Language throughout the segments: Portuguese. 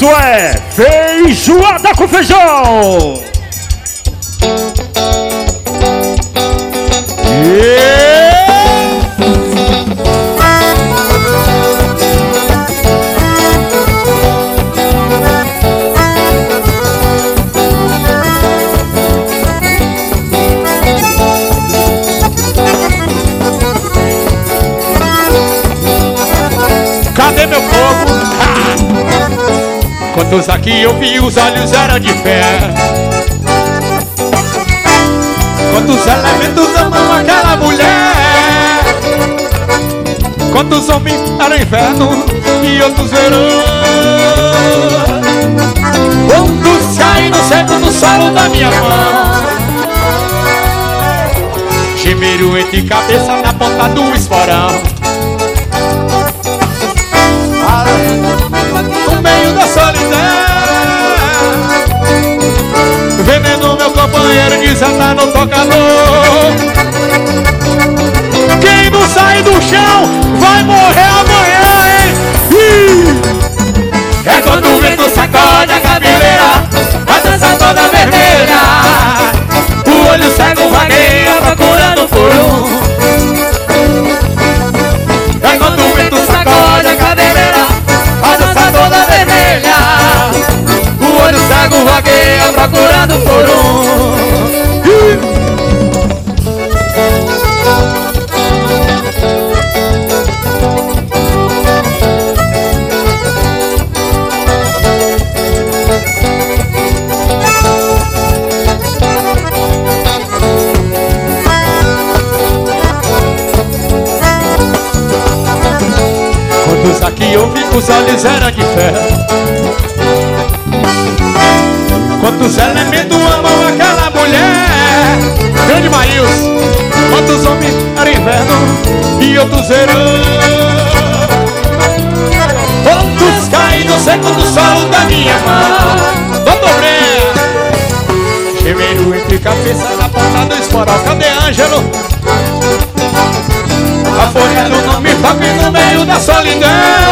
Isso é feijoada com feijão. Cadê meu povo? Quantos aqui eu vi, os olhos eram de fé. Quantos elementos amam aquela mulher. Quantos homens eram inferno e outros verão. Quantos caem no centro do solo da minha mão. Gemeram entre cabeça na ponta do esporão. No meio da solidão, vendendo meu companheiro desata no tocador. Quem não sai do chão vai morrer amanhã, hein? É quando o vento sacode a cabeleira, a dança toda vermelha. O olho cego vagueia procurando por um. É quando o vento sacode a cabeleira, a dança toda vermelha. O olho cego vagueia procurando por um. Quantos aqui eu vi, os olhos eram de ferro. Quantos elementos amam aquela mulher. Grande Maíus. Quantos homens eram inverno e outros verão. Quantos caem no seco do solo da minha mão. Doutor Bré. Gemeiro entre cabeça na ponta do esporal. Cadê Ângelo? A folha do nome toque no meio da solidão.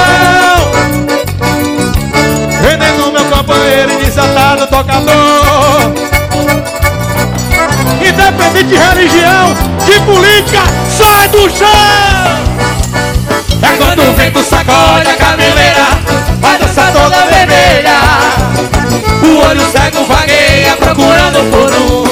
Vendendo meu companheiro desatado tocador. Independente de religião, de política, sai do chão. É quando o vento sacode a cabeleira, a dança toda vermelha. O olho cego vagueia procurando por um.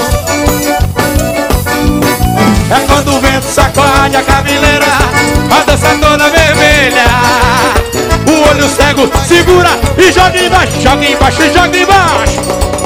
É quando o vento sacode a cabeleira, a dança toda vermelha. O olho cego segura e joga embaixo, joga embaixo e joga embaixo.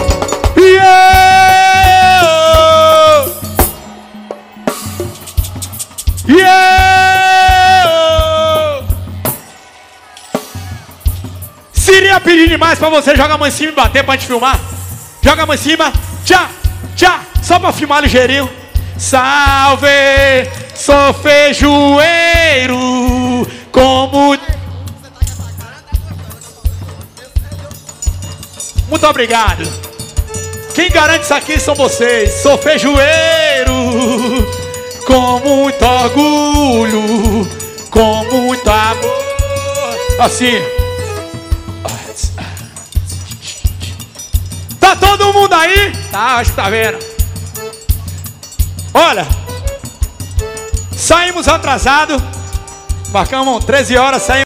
Seria pedir demais pra você jogar a mão em cima e bater pra gente filmar. Joga a mão em cima, tchá, tchá, só pra filmar ligeirinho. Salve, sou feijoeiro, como... Muito obrigado. Quem garante isso aqui são vocês. Sou feijoeiro, com muito orgulho, com muito amor. Assim. Tá todo mundo aí? Tá, acho que tá vendo. Olha, saímos atrasados, marcamos 13 horas, saímos.